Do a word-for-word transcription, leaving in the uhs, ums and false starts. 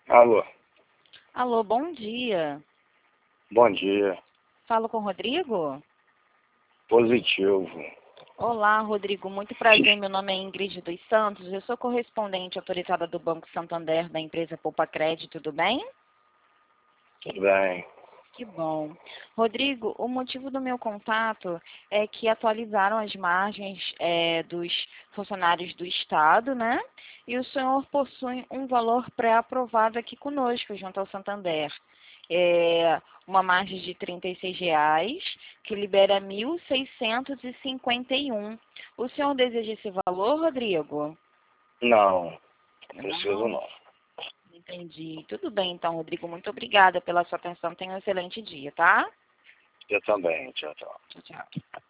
Alô, Alô, bom dia. bom dia. Falo com o Rodrigo? Positivo. Olá, Rodrigo. Muito prazer. Meu nome é Ingrid dos Santos. Eu sou correspondente autorizada do Banco Santander da empresa Poupa Crédito, tudo bem? Tudo bem? Que bom. Rodrigo, o motivo do meu contato é que atualizaram as margens é, dos funcionários do Estado, né? E o senhor possui um valor pré-aprovado aqui conosco, junto ao Santander. É uma margem de trinta e seis reais, que libera mil seiscentos e cinquenta e um. O senhor deseja esse valor, Rodrigo? Não, não preciso Não. não. Entendi. Tudo bem, então, Rodrigo. Muito obrigada pela sua atenção. Tenha um excelente dia, tá? Eu também, tchau, tchau. Tchau, tchau.